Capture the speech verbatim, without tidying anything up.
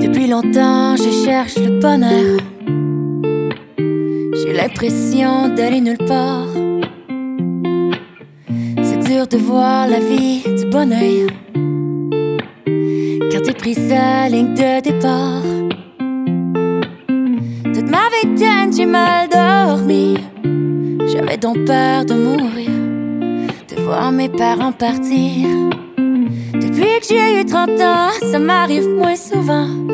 Depuis longtemps, je cherche le bonheur. J'ai l'impression d'aller nulle part. C'est dur de voir la vie du bon oeil quand t'es pris sa ligne de départ. Toute ma vingtaine, j'ai mal dormi. J'avais donc peur de mourir, de voir mes parents partir. Depuis que j'ai eu trente ans, ça m'arrive moins souvent